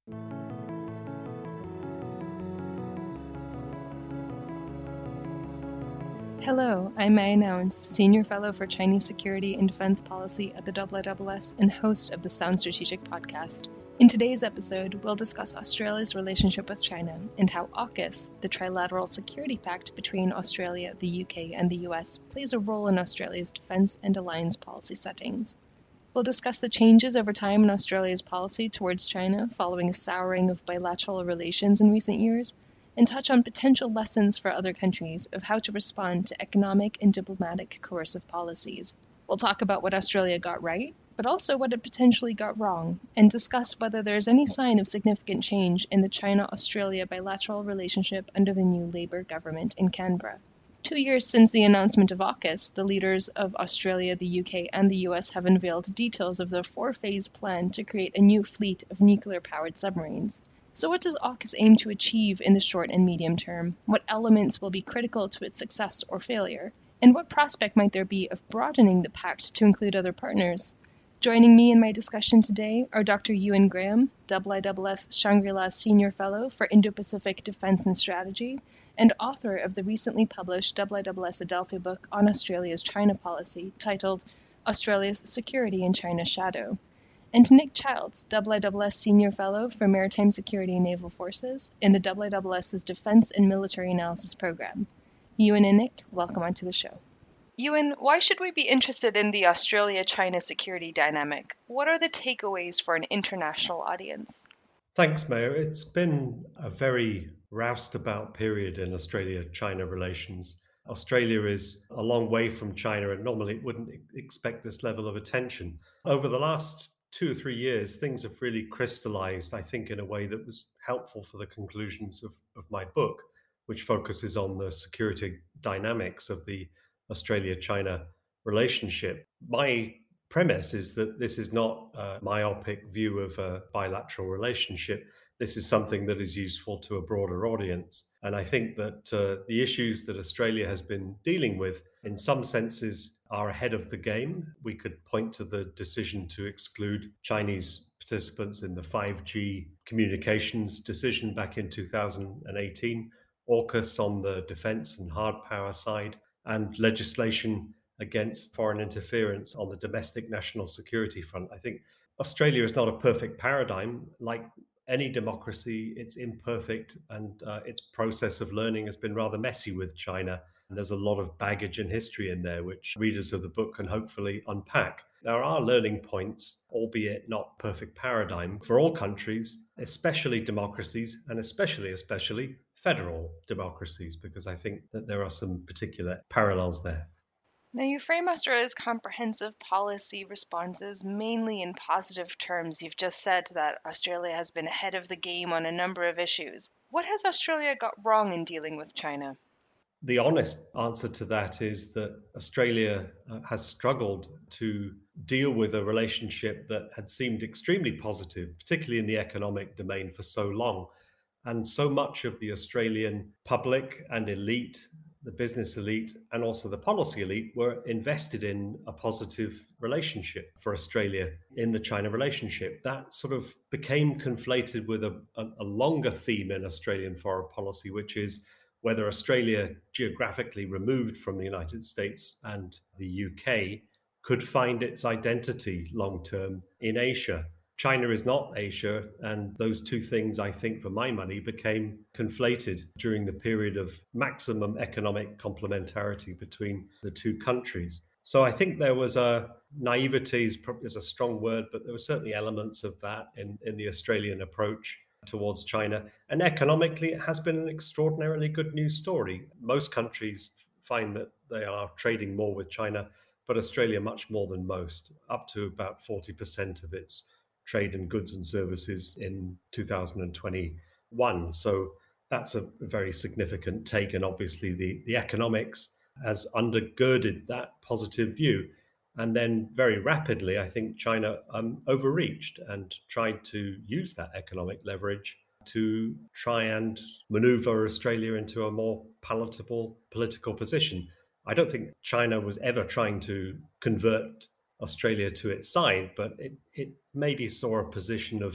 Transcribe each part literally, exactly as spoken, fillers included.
Hello, I'm Maya Nouns, Senior Fellow for Chinese Security and Defense Policy at the I S S and host of the Sound Strategic podcast. In today's episode, we'll discuss Australia's relationship with China and how AUKUS, the trilateral security pact between Australia, the U K, and the U S, plays a role in Australia's defense and alliance policy settings. We'll discuss the changes over time in Australia's policy towards China following a souring of bilateral relations in recent years, and touch on potential lessons for other countries of how to respond to economic and diplomatic coercive policies. We'll talk about what Australia got right, but also what it potentially got wrong, and discuss whether there is any sign of significant change in the China-Australia bilateral relationship under the new Labour government in Canberra. Two years since the announcement of AUKUS, the leaders of Australia, the U K, and the U S have unveiled details of their four-phase plan to create a new fleet of nuclear-powered submarines. So what does AUKUS aim to achieve in the short and medium term? What elements will be critical to its success or failure? And what prospect might there be of broadening the pact to include other partners? Joining me in my discussion today are Doctor Ewan Graham, I S S Shangri-La Senior Fellow for Indo-Pacific Defence and Strategy, and author of the recently published I S S Adelphi book on Australia's China policy, titled Australia's Security in China's Shadow, and Nick Childs, I S S Senior Fellow for Maritime Security and Naval Forces in the I S S's Defense and Military Analysis Program. Ewan and Nick, welcome onto the show. Ewan, why should we be interested in the Australia-China security dynamic? What are the takeaways for an international audience? Thanks, Mayor. It's been a very roustabout period in Australia-China relations. Australia is a long way from China, and normally it wouldn't expect this level of attention. Over the last two or three years, things have really crystallized, I think, in a way that was helpful for the conclusions of, of my book, which focuses on the security dynamics of the Australia-China relationship. My premise is that this is not a myopic view of a bilateral relationship. This is something that is useful to a broader audience. And I think that uh, the issues that Australia has been dealing with, in some senses, are ahead of the game. We could point to the decision to exclude Chinese participants in the five G communications decision back in two thousand eighteen, AUKUS on the defense and hard power side, and legislation against foreign interference on the domestic national security front. I think Australia is not a perfect paradigm. Like any democracy, it's imperfect, and uh, its process of learning has been rather messy with China. And there's a lot of baggage and history in there, which readers of the book can hopefully unpack. There are learning points, albeit not perfect paradigm, for all countries, especially democracies, and especially, especially federal democracies, because I think that there are some particular parallels there. Now, you frame Australia's comprehensive policy responses mainly in positive terms. You've just said that Australia has been ahead of the game on a number of issues. What has Australia got wrong in dealing with China? The honest answer to that is that Australia uh, has struggled to deal with a relationship that had seemed extremely positive, particularly in the economic domain, for so long. And so much of the Australian public and elite, the business elite, and also the policy elite were invested in a positive relationship for Australia in the China relationship. That sort of became conflated with a, a, a longer theme in Australian foreign policy, which is whether Australia, geographically removed from the United States and the U K, could find its identity long-term in Asia. China is not Asia, and those two things, I think, for my money, became conflated during the period of maximum economic complementarity between the two countries. So I think there was a naivety is probably is a strong word, but there were certainly elements of that in, in the Australian approach towards China. And economically, it has been an extraordinarily good news story. Most countries find that they are trading more with China, but Australia much more than most, up to about forty percent of its trade in goods and services in two thousand twenty-one. So that's a very significant take. And obviously the, the economics has undergirded that positive view. And then very rapidly, I think China um, overreached and tried to use that economic leverage to try and maneuver Australia into a more palatable political position. I don't think China was ever trying to convert Australia to its side, but it, it maybe saw a position of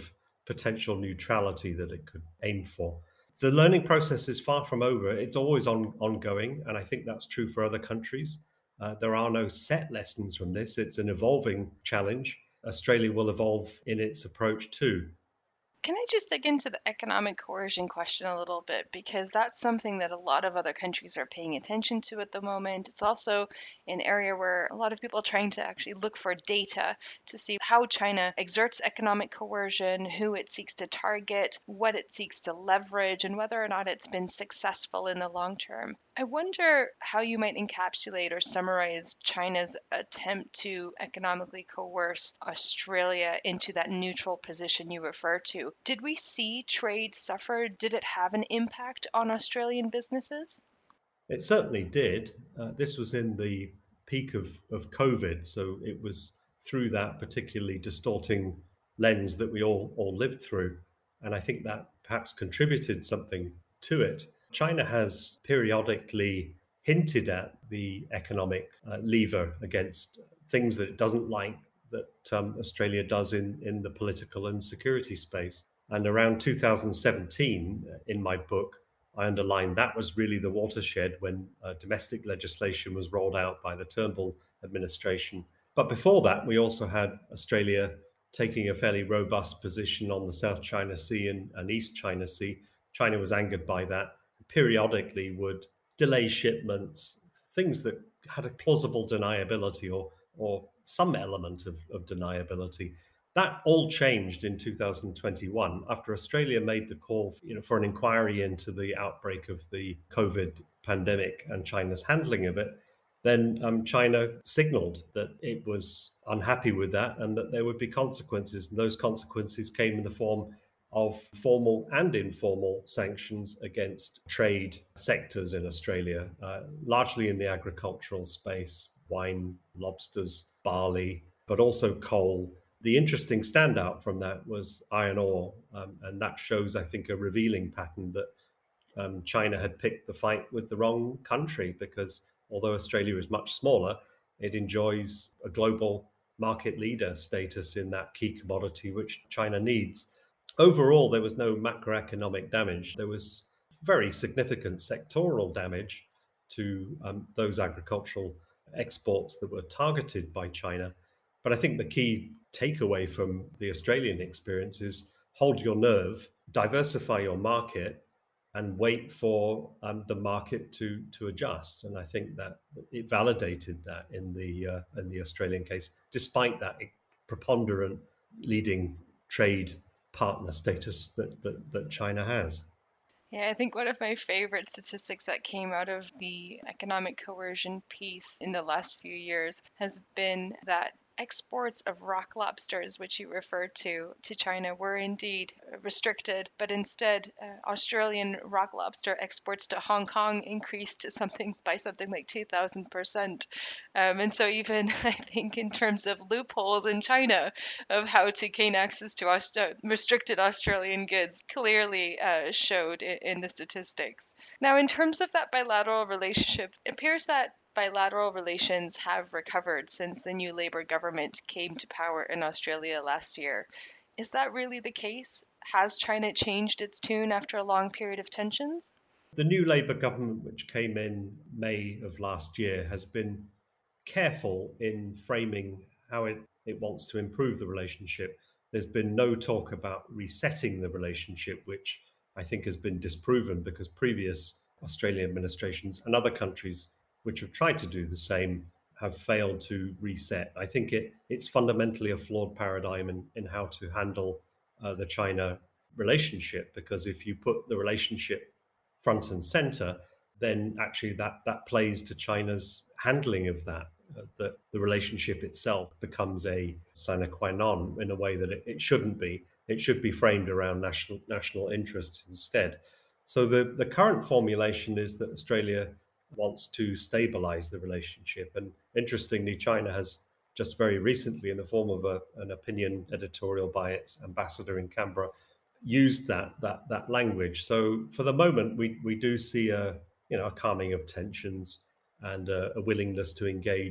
potential neutrality that it could aim for. The learning process is far from over. It's always on, ongoing, and I think that's true for other countries. Uh, there are no set lessons from this. It's an evolving challenge. Australia will evolve in its approach too. Can I just dig into the economic coercion question a little bit? Because that's something that a lot of other countries are paying attention to at the moment. It's also an area where a lot of people are trying to actually look for data to see how China exerts economic coercion, who it seeks to target, what it seeks to leverage, and whether or not it's been successful in the long term. I wonder how you might encapsulate or summarize China's attempt to economically coerce Australia into that neutral position you refer to. Did we see trade suffer? Did it have an impact on Australian businesses? It certainly did. Uh, this was in the peak of, of COVID, so it was through that particularly distorting lens that we all, all lived through. And I think that perhaps contributed something to it. China has periodically hinted at the economic uh, lever against things that it doesn't like that um, Australia does in, in the political and security space. And around two thousand seventeen, in my book, I underlined that was really the watershed when uh, domestic legislation was rolled out by the Turnbull administration. But before that, we also had Australia taking a fairly robust position on the South China Sea and, and East China Sea. China was angered by that, periodically would delay shipments, things that had a plausible deniability or, or some element of, of deniability. That all changed in two thousand twenty-one after Australia made the call, you know, for an inquiry into the outbreak of the COVID pandemic and China's handling of it. Then um, China signaled that it was unhappy with that and that there would be consequences. And those consequences came in the form of formal and informal sanctions against trade sectors in Australia, uh, largely in the agricultural space, wine, lobsters, barley, but also coal. The interesting standout from that was iron ore, um, and that shows, I think, a revealing pattern that um, China had picked the fight with the wrong country because although Australia is much smaller, it enjoys a global market leader status in that key commodity which China needs. Overall, there was no macroeconomic damage. There was very significant sectoral damage to um, those agricultural exports that were targeted by China. But I think the key takeaway from the Australian experience is hold your nerve, diversify your market, and wait for um, the market to to adjust. And I think that it validated that in the uh, in the Australian case, despite that preponderant leading trade partner status that, that, that China has. Yeah, I think one of my favorite statistics that came out of the economic coercion piece in the last few years has been that exports of rock lobsters, which you referred to, to China, were indeed restricted, but instead uh, Australian rock lobster exports to Hong Kong increased to something by something like two thousand percent. Um, and so even I think in terms of loopholes in China of how to gain access to Aust- restricted Australian goods clearly uh, showed in, in the statistics. Now, in terms of that bilateral relationship, it appears that bilateral relations have recovered since the new Labour government came to power in Australia last year. Is that really the case? Has China changed its tune after a long period of tensions? The new Labour government, which came in May of last year, has been careful in framing how it, it wants to improve the relationship. There's been no talk about resetting the relationship, which I think has been disproven because previous Australian administrations and other countries which have tried to do the same have failed to reset. I think it, it's fundamentally a flawed paradigm in, in how to handle uh, the China relationship, because if you put the relationship front and center, then actually that, that plays to China's handling of that, uh, that the relationship itself becomes a sine qua non in a way that it, it shouldn't be. It should be framed around national national interests instead. So the, the current formulation is that Australia wants to stabilize the relationship. And interestingly, China has just very recently, in the form of a, an opinion editorial by its ambassador in Canberra, used that that that language. So for the moment, we we do see a you know a calming of tensions and a, a willingness to engage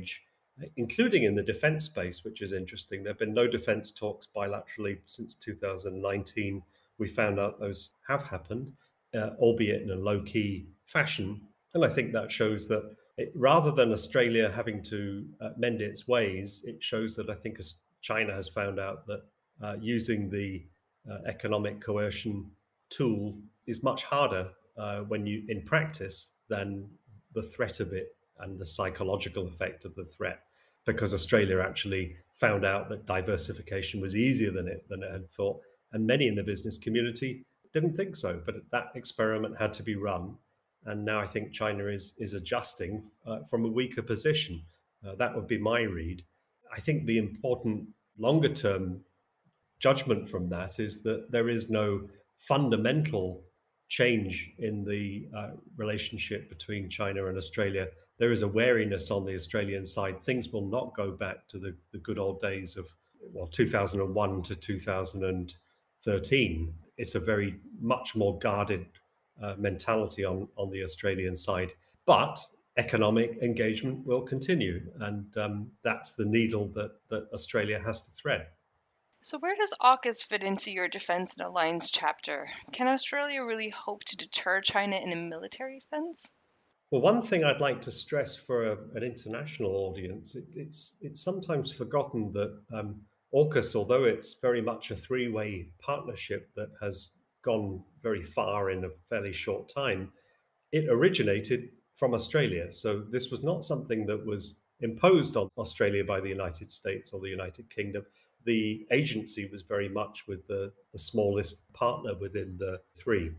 including in the defense space, which is interesting. There have been no defense talks bilaterally since two thousand nineteen. We found out those have happened, uh, albeit in a low-key fashion. And I think that shows that it, rather than Australia having to uh, mend its ways, it shows that I think as China has found out that uh, using the uh, economic coercion tool is much harder uh, when you in practice than the threat of it and the psychological effect of the threat, because Australia actually found out that diversification was easier than it than it had thought, and many in the business community didn't think so. But that experiment had to be run, and now I think China is is adjusting uh, from a weaker position. Uh, that would be my read. I think the important longer term judgment from that is that there is no fundamental change in the uh, relationship between China and Australia. There is a wariness on the Australian side. Things will not go back to the, the good old days of, well, two thousand one to two thousand thirteen. It's a very much more guarded uh, mentality on, on the Australian side. But economic engagement will continue. And um, that's the needle that, that Australia has to thread. So, where does AUKUS fit into your defense and alliance chapter? Can Australia really hope to deter China in a military sense? Well, one thing I'd like to stress for a, an international audience, it, it's it's sometimes forgotten that um, AUKUS, although it's very much a three-way partnership that has gone very far in a fairly short time, it originated from Australia. So this was not something that was imposed on Australia by the United States or the United Kingdom. The agency was very much with the, the smallest partner within the three.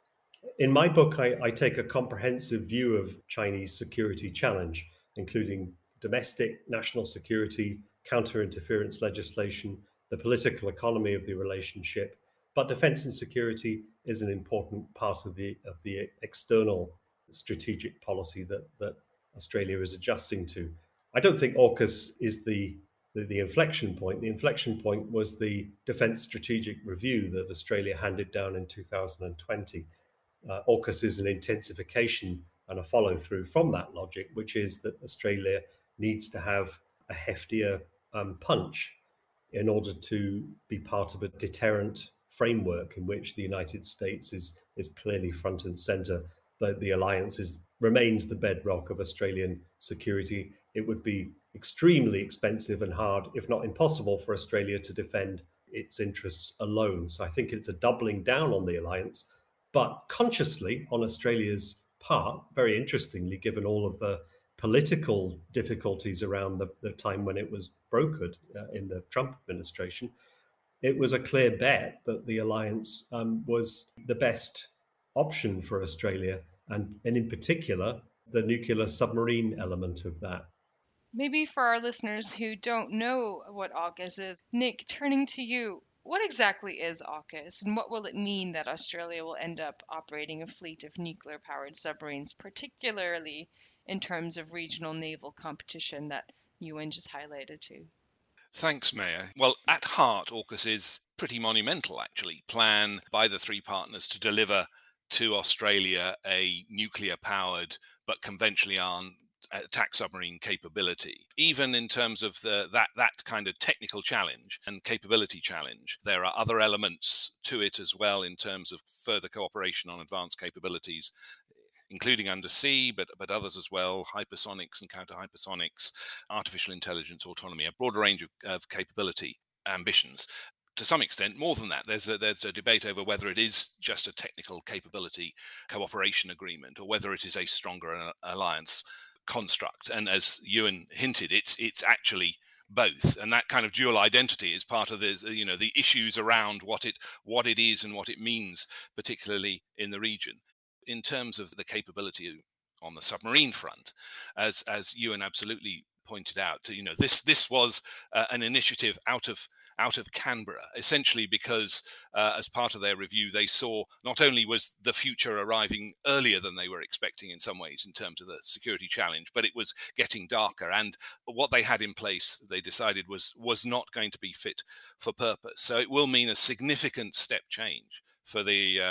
In my book, I, I take a comprehensive view of Chinese security challenge, including domestic, national security, counter-interference legislation, the political economy of the relationship. But defense and security is an important part of the of the external strategic policy that, that Australia is adjusting to. I don't think AUKUS is the the, the inflection point. The inflection point was the Defence Strategic Review that Australia handed down in two thousand twenty. Uh, AUKUS is an intensification and a follow through from that logic, which is that Australia needs to have a heftier um, punch in order to be part of a deterrent framework in which the United States is is clearly front and center. But the alliance is, remains the bedrock of Australian security. It would be extremely expensive and hard, if not impossible, for Australia to defend its interests alone. So I think it's a doubling down on the alliance, but consciously on Australia's part, very interestingly, given all of the political difficulties around the, the time when it was brokered uh, in the Trump administration, it was a clear bet that the alliance um, was the best option for Australia, and, and in particular, the nuclear submarine element of that. Maybe for our listeners who don't know what AUKUS is, Nick, turning to you, what exactly is AUKUS, and what will it mean that Australia will end up operating a fleet of nuclear-powered submarines, particularly in terms of regional naval competition that Ewan just highlighted too? Thanks, Mayor. Well, at heart, AUKUS is pretty monumental, actually. Plan by the three partners to deliver to Australia a nuclear-powered but conventionally armed attack submarine capability. Even in terms of the, that that kind of technical challenge and capability challenge, there are other elements to it as well in terms of further cooperation on advanced capabilities, including undersea, but but others as well, hypersonics and counter-hypersonics, artificial intelligence, autonomy, a broader range of, of capability ambitions. To some extent, more than that, there's a, there's a debate over whether it is just a technical capability cooperation agreement or whether it is a stronger alliance construct. And as Ewan hinted, it's it's actually both, and that kind of dual identity is part of the you know the issues around what it what it is and what it means, particularly in the region. In terms of the capability on the submarine front, as as Ewan absolutely pointed out, you know this this was uh, an initiative out of out of Canberra, essentially because uh, as part of their review, they saw not only was the future arriving earlier than they were expecting in some ways in terms of the security challenge, but it was getting darker. And what they had in place, they decided was was not going to be fit for purpose. So it will mean a significant step change for the um,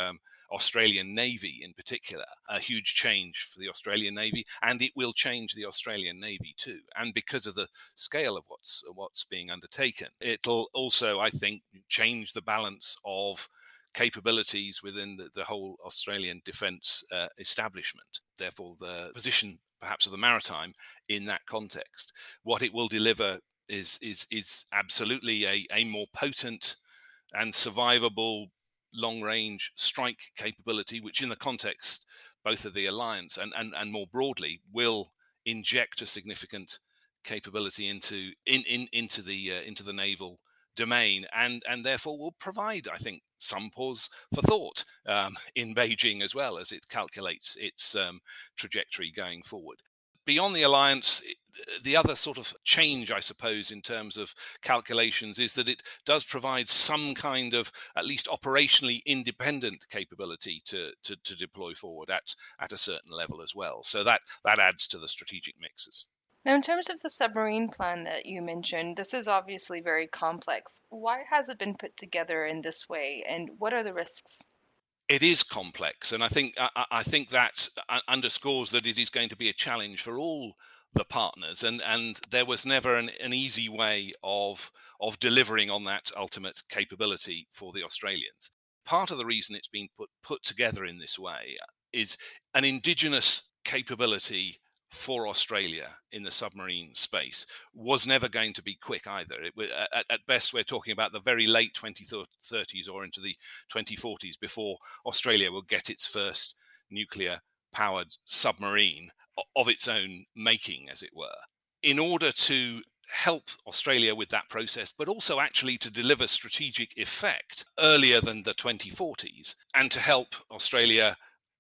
Australian Navy in particular, a huge change for the Australian Navy, and it will change the Australian Navy too. And because of the scale of what's what's being undertaken, it'll also, I think, change the balance of capabilities within the, the whole Australian defence uh, establishment. Therefore, the position perhaps of the maritime in that context, what it will deliver is is is absolutely a, a more potent and survivable long-range strike capability, which in the context both of the alliance and, and, and more broadly will inject a significant capability into in, in into the uh, into the naval domain, and and therefore will provide, I think, some pause for thought um, in Beijing as well as it calculates its um, trajectory going forward. Beyond the alliance, the other sort of change, I suppose, in terms of calculations is that it does provide some kind of at least operationally independent capability to, to, to deploy forward at, at a certain level as well. So that, that adds to the strategic mixes. Now, in terms of the submarine plan that you mentioned, this is obviously very complex. Why has it been put together in this way, and what are the risks? It is complex, and I think I, I think that underscores that it is going to be a challenge for all the partners, and, and there was never an, an easy way of of delivering on that ultimate capability for the Australians. Part of the reason it's been put put together in this way is an indigenous capability for Australia in the submarine space was never going to be quick either. It, at, at best, we're talking about the very late twenty thirties or into the twenty forties before Australia will get its first nuclear-powered submarine of its own making, as it were. In order to help Australia with that process, but also actually to deliver strategic effect earlier than the twenty forties, and to help Australia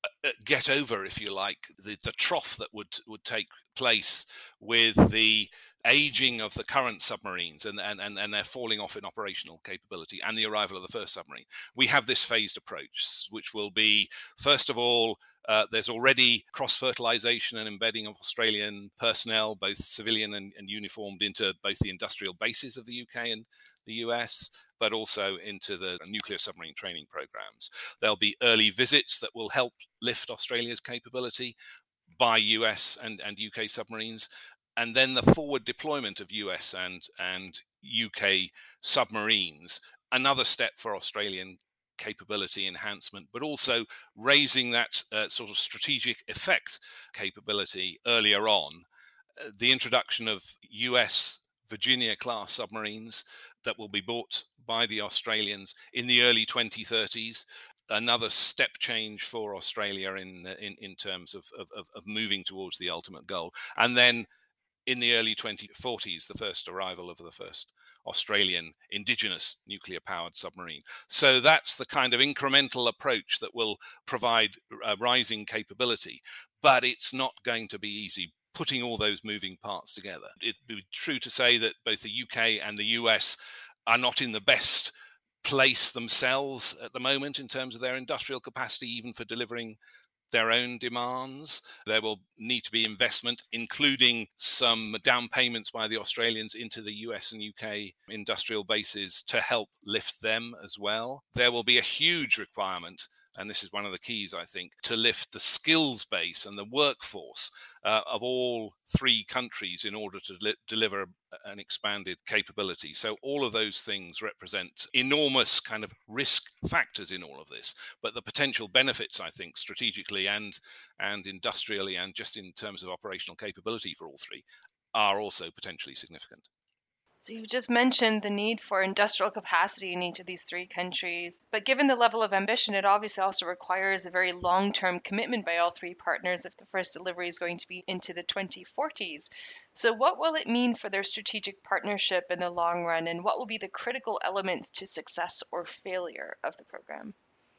get over, if you like, the, the trough that would, would take place with the aging of the current submarines and, and, and, and their falling off in operational capability and the arrival of the first submarine. We have this phased approach, which will be, first of all, uh, there's already cross-fertilization and embedding of Australian personnel, both civilian and, and uniformed, into both the industrial bases of the U K and the U S, but also into the nuclear submarine training programs. There'll be early visits that will help lift Australia's capability by U S and, and U K submarines. And then the forward deployment of U S and, and U K submarines, another step for Australian capability enhancement, but also raising that uh, sort of strategic effect capability earlier on. Uh, the introduction of U S Virginia-class submarines that will be bought by the Australians in the early twenty thirties, another step change for Australia in in, in terms of, of, of moving towards the ultimate goal. And then in the early twenty forties, the first arrival of the first Australian indigenous nuclear-powered submarine. So that's the kind of incremental approach that will provide uh, rising capability. But it's not going to be easy putting all those moving parts together. It'd be true to say that both the U K and the U S are not in the best place themselves at the moment in terms of their industrial capacity, even for delivering their own demands. There will need to be investment, including some down payments by the Australians into the U S and U K industrial bases to help lift them as well. There will be a huge requirement, and this is one of the keys, I think, to lift the skills base and the workforce uh, of all three countries in order to li- deliver an expanded capability. So all of those things represent enormous kind of risk factors in all of this. But the potential benefits, I think, strategically and, and industrially and just in terms of operational capability for all three are also potentially significant. So you've just mentioned the need for industrial capacity in each of these three countries. But given the level of ambition, it obviously also requires a very long-term commitment by all three partners if the first delivery is going to be into the twenty forties. So what will it mean for their strategic partnership in the long run, and what will be the critical elements to success or failure of the program?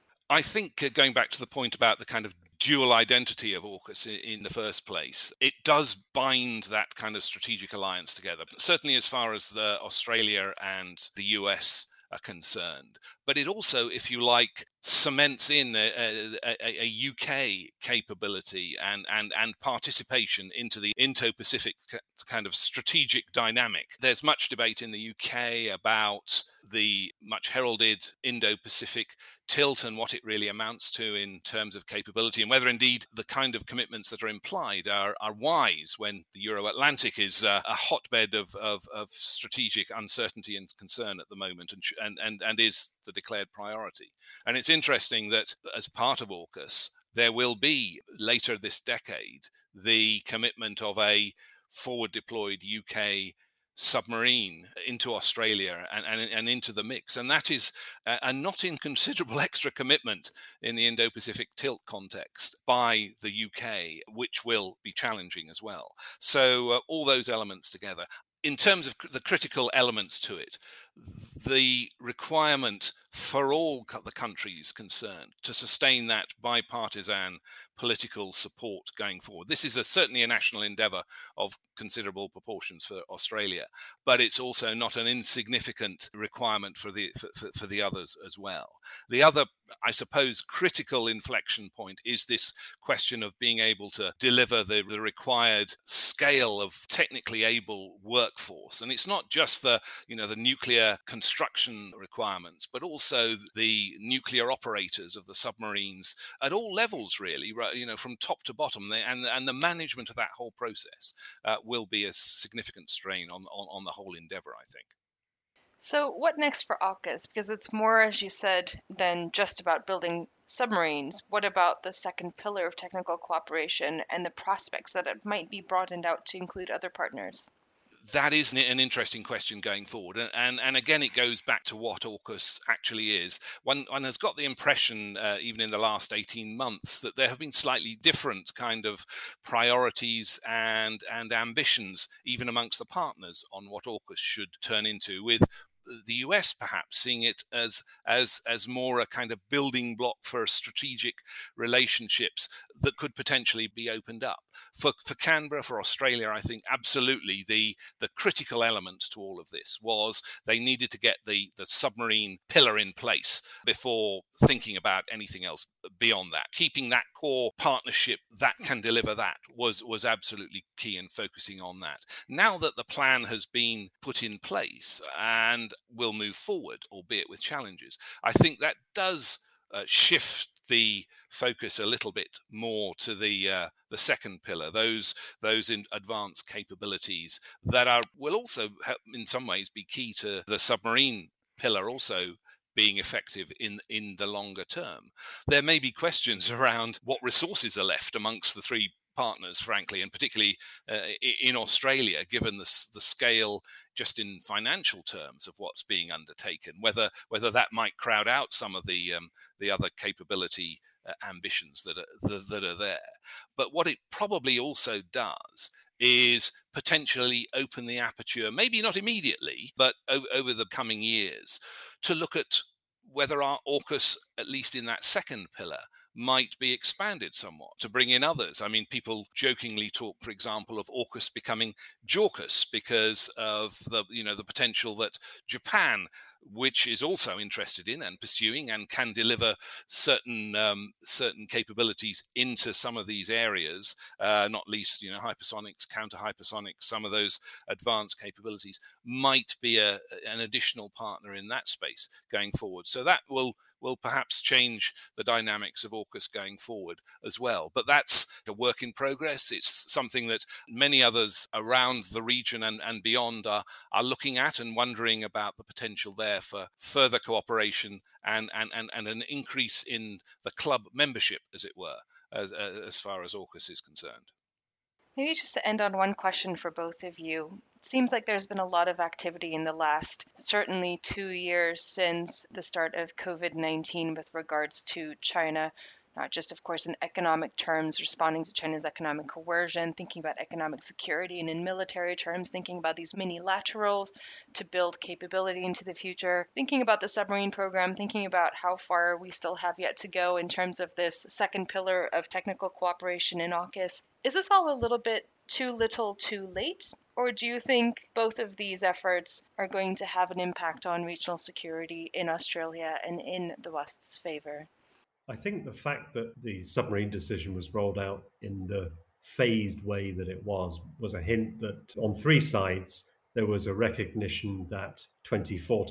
I think uh, going back to the point about the kind of dual identity of AUKUS in, in the first place, it does bind that kind of strategic alliance together, certainly as far as uh, Australia and the U S are concerned. But it also, if you like, cements in a, a, a U K capability and, and, and participation into the Indo-Pacific kind of strategic dynamic. There's much debate in the U K about the much heralded Indo-Pacific tilt and what it really amounts to in terms of capability, and whether indeed the kind of commitments that are implied are, are wise when the Euro-Atlantic is uh, a hotbed of, of, of strategic uncertainty and concern at the moment, and, and, and, and is the declared priority. And it's interesting that as part of AUKUS, there will be later this decade the commitment of a forward deployed U K submarine into Australia and, and, and into the mix. And that is a, a not inconsiderable extra commitment in the Indo-Pacific tilt context by the U K, which will be challenging as well. So uh, all those elements together. In terms of the critical elements to it, the requirement for all the countries concerned to sustain that bipartisan political support going forward. This is a, certainly a national endeavour of considerable proportions for Australia, but it's also not an insignificant requirement for the for, for, for the others as well. The other, I suppose, critical inflection point is this question of being able to deliver the, the required scale of technically able workforce. And it's not just the, you know, the nuclear construction requirements, but also the nuclear operators of the submarines at all levels, really, you know, from top to bottom. And, and the management of that whole process uh, will be a significant strain on, on, on the whole endeavour, I think. So what next for AUKUS? Because it's more, as you said, than just about building submarines. What about the second pillar of technical cooperation and the prospects that it might be broadened out to include other partners? That is an interesting question going forward. And, and, and again, it goes back to what AUKUS actually is. One, one has got the impression, uh, even in the last eighteen months, that there have been slightly different kind of priorities and, and ambitions, even amongst the partners, on what AUKUS should turn into, with the U S perhaps seeing it as as as more a kind of building block for strategic relationships that could potentially be opened up. For for Canberra, for Australia, I think absolutely the the critical element to all of this was they needed to get the the submarine pillar in place before thinking about anything else beyond that. Keeping that core partnership that can deliver that was was absolutely key, in focusing on that. Now that the plan has been put in place and will move forward, albeit with challenges, I think that does uh, shift the focus a little bit more to the uh, the second pillar, those those in advanced capabilities that are will also help, in some ways, be key to the submarine pillar also being effective in in the longer term. There may be questions around what resources are left amongst the three partners, frankly, and particularly uh, in Australia, given the, the scale just in financial terms of what's being undertaken, whether whether that might crowd out some of the um, the other capability uh, ambitions that are that, that are there. But what it probably also does is potentially open the aperture, maybe not immediately, but over, over the coming years, to look at whether our AUKUS, at least in that second pillar, might be expanded somewhat to bring in others. I mean, people jokingly talk, for example, of AUKUS becoming JAUKUS because of the, you know, the potential that Japan, which is also interested in and pursuing and can deliver certain um, certain capabilities into some of these areas, uh, not least, you know, hypersonics, counter hypersonics, some of those advanced capabilities, might be a, an additional partner in that space going forward. So that will will perhaps change the dynamics of AUKUS going forward as well. But that's a work in progress. It's something that many others around the region and, and beyond are, are looking at and wondering about the potential there for further cooperation and, and, and, and an increase in the club membership, as it were, as, as far as AUKUS is concerned. Maybe just to end on one question for both of you. It seems like there's been a lot of activity in the last, certainly two years since the start of COVID nineteen with regards to China, not just, of course, in economic terms, responding to China's economic coercion, thinking about economic security, and in military terms, thinking about these mini-laterals to build capability into the future, thinking about the submarine program, thinking about how far we still have yet to go in terms of this second pillar of technical cooperation in AUKUS. Is this all a little bit too little too late? Or do you think both of these efforts are going to have an impact on regional security in Australia and in the West's favor? I think the fact that the submarine decision was rolled out in the phased way that it was, was a hint that on three sides, there was a recognition that twenty forty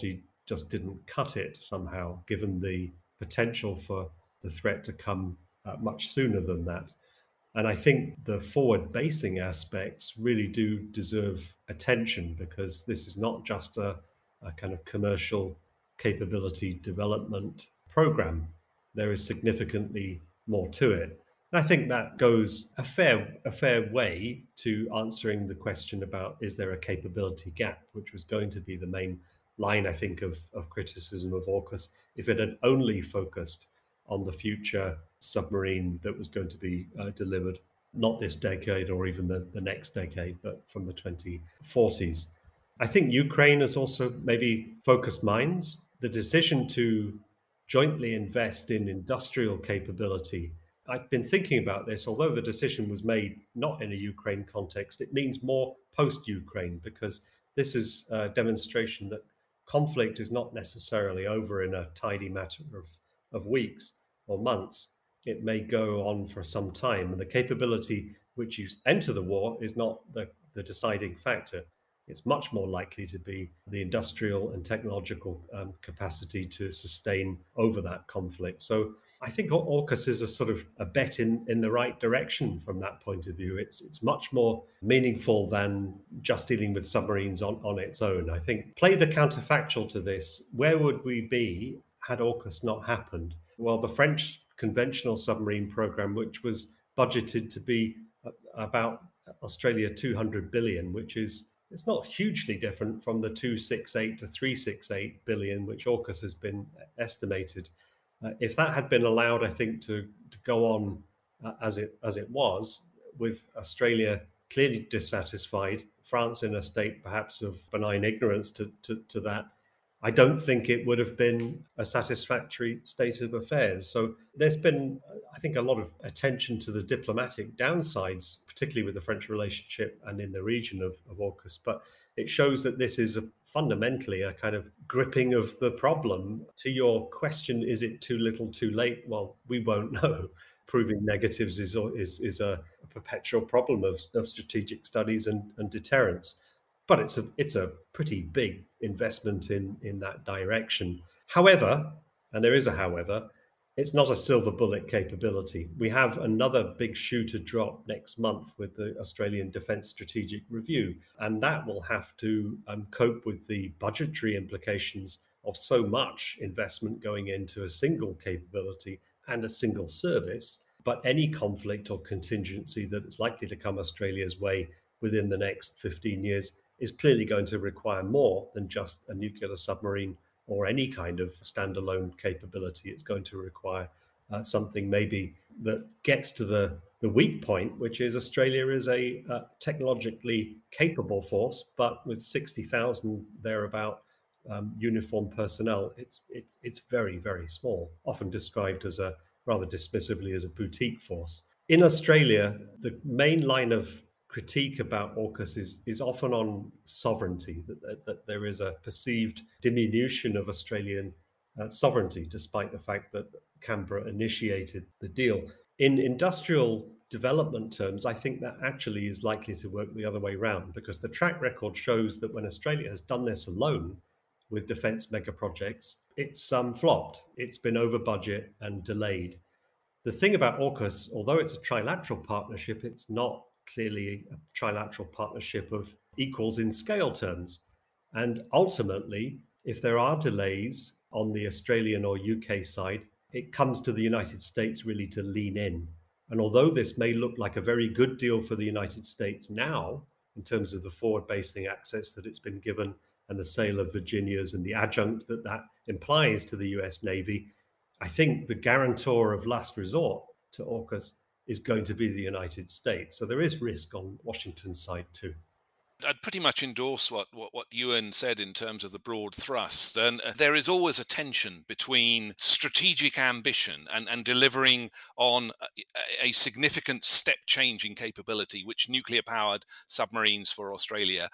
just didn't cut it somehow, given the potential for the threat to come uh, much sooner than that. And I think the forward basing aspects really do deserve attention, because this is not just a, a kind of commercial capability development program. There is significantly more to it. And I think that goes a fair, a fair way to answering the question about, is there a capability gap, which was going to be the main line, I think, of, of criticism of AUKUS if it had only focused on the future submarine that was going to be uh, delivered, not this decade or even the, the next decade, but from the twenty forties. I think Ukraine has also maybe focused minds. The decision to jointly invest in industrial capability, I've been thinking about this, although the decision was made not in a Ukraine context, it means more post-Ukraine, because this is a demonstration that conflict is not necessarily over in a tidy matter of, of weeks or months. It may go on for some time, and the capability which you enter the war is not the, the deciding factor. It's much more likely to be the industrial and technological um, capacity to sustain over that conflict. So I think AUKUS is a sort of a bet in, in the right direction from that point of view. It's it's much more meaningful than just dealing with submarines on, on its own. I think play the counterfactual to this. Where would we be had AUKUS not happened? Well, the French conventional submarine program, which was budgeted to be about Australia two hundred billion, which is it's not hugely different from the two sixty-eight to three sixty-eight billion, which AUKUS has been estimated. Uh, if that had been allowed, I think, to, to go on uh, as it as it was, with Australia clearly dissatisfied, France in a state perhaps of benign ignorance to, to, to that, I don't think it would have been a satisfactory state of affairs. So there's been, I think, a lot of attention to the diplomatic downsides, particularly with the French relationship and in the region of, of AUKUS. But it shows that this is a, fundamentally a kind of gripping of the problem. To your question, is it too little too late? Well, we won't know. Proving negatives is is, is a, a perpetual problem of, of strategic studies and, and deterrence. But it's a it's a pretty big investment in, in that direction. However, and there is a however, it's not a silver bullet capability. We have another big shoe to drop next month with the Australian Defence Strategic Review, and that will have to um, cope with the budgetary implications of so much investment going into a single capability and a single service. But any conflict or contingency that is likely to come Australia's way within the next fifteen years is clearly going to require more than just a nuclear submarine or any kind of standalone capability. It's going to require uh, something maybe that gets to the, the weak point, which is Australia is a uh, technologically capable force, but with sixty thousand thereabout um, uniformed personnel, it's, it's, it's very, very small, often described as a rather dismissively as a boutique force. In Australia, the main line of critique about AUKUS is, is often on sovereignty, that, that, that there is a perceived diminution of Australian uh, sovereignty, despite the fact that Canberra initiated the deal. In industrial development terms, I think that actually is likely to work the other way around, because the track record shows that when Australia has done this alone with defence mega projects, it's um, flopped. It's been over budget and delayed. The thing about AUKUS, although it's a trilateral partnership, it's not clearly a trilateral partnership of equals in scale terms. And ultimately, if there are delays on the Australian or U K side, it comes to the United States really to lean in. And although this may look like a very good deal for the United States now, in terms of the forward basing access that it's been given and the sale of Virginias and the adjunct that that implies to the U S Navy, I think the guarantor of last resort to AUKUS is going to be the United States. So there is risk on Washington's side too. I'd pretty much endorse what, what, what Ewan said in terms of the broad thrust. And uh, there is always a tension between strategic ambition and, and delivering on a, a significant step change in capability, which nuclear-powered submarines for Australia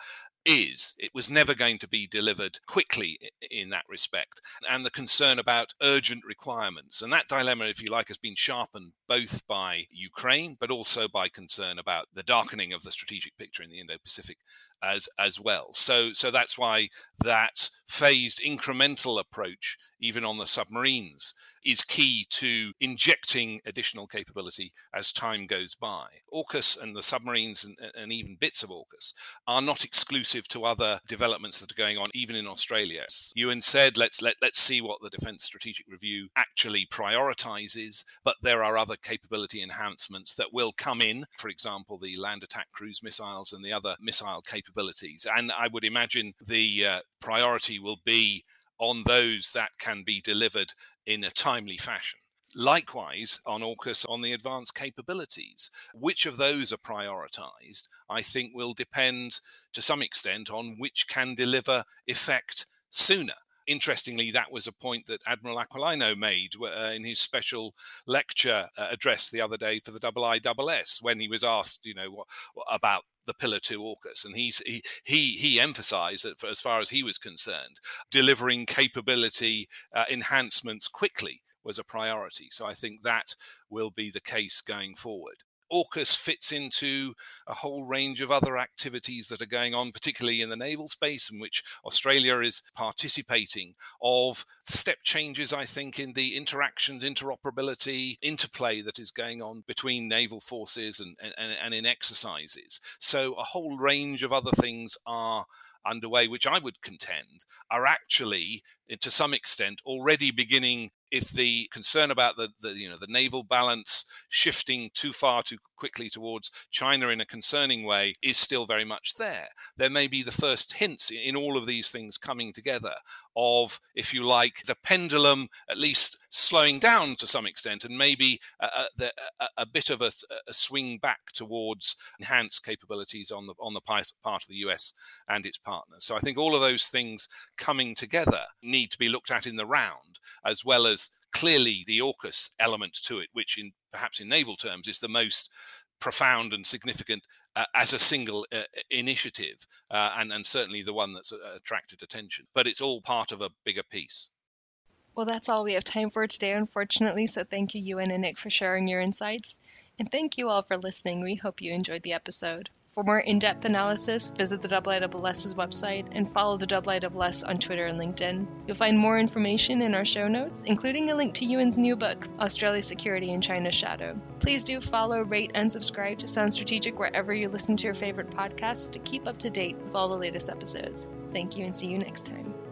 is. It was never going to be delivered quickly in that respect. And the concern about urgent requirements. And that dilemma, if you like, has been sharpened both by Ukraine, but also by concern about the darkening of the strategic picture in the Indo-Pacific as, as well. So, so that's why that phased incremental approach, even on the submarines, is key to injecting additional capability as time goes by. AUKUS and the submarines and, and even bits of AUKUS are not exclusive to other developments that are going on, even in Australia. Ewan said, let's let, let's see what the Defence Strategic Review actually prioritises, but there are other capability enhancements that will come in, for example, the land attack cruise missiles and the other missile capabilities. And I would imagine the uh, priority will be on those that can be delivered in a timely fashion. Likewise, on AUKUS, on the advanced capabilities. Which of those are prioritised, I think, will depend to some extent on which can deliver effect sooner. Interestingly, that was a point that Admiral Aquilino made uh, in his special lecture uh, address the other day for the I I S S, when he was asked, you know, what, what about the Pillar two AUKUS, and he's, he he he emphasised that, for, as far as he was concerned, delivering capability uh, enhancements quickly was a priority. So I think that will be the case going forward. AUKUS fits into a whole range of other activities that are going on, particularly in the naval space, in which Australia is participating, of step changes, I think, in the interactions, interoperability, interplay that is going on between naval forces and, and, and in exercises. So a whole range of other things are underway, which I would contend are actually, to some extent, already beginning. If the concern about the, the you know the naval balance shifting too far too quickly towards China in a concerning way is still very much there, there may be the first hints in all of these things coming together of, if you like, the pendulum at least slowing down to some extent, and maybe a, a, a bit of a, a swing back towards enhanced capabilities on the on the part of the U S and its partners. So I think all of those things coming together need to be looked at in the round, as well as clearly the AUKUS element to it, which in perhaps in naval terms is the most profound and significant uh, as a single uh, initiative, uh, and, and certainly the one that's uh, attracted attention. But it's all part of a bigger piece. Well, that's all we have time for today, unfortunately, so thank you, Ewan and Nick, for sharing your insights. And thank you all for listening. We hope you enjoyed the episode. For more in-depth analysis, visit the I I S S's website and follow the I I S on Twitter and LinkedIn. You'll find more information in our show notes, including a link to Ewan's new book, Australia Security in China's Shadow. Please do follow, rate, and subscribe to Sound Strategic wherever you listen to your favorite podcasts to keep up to date with all the latest episodes. Thank you and see you next time.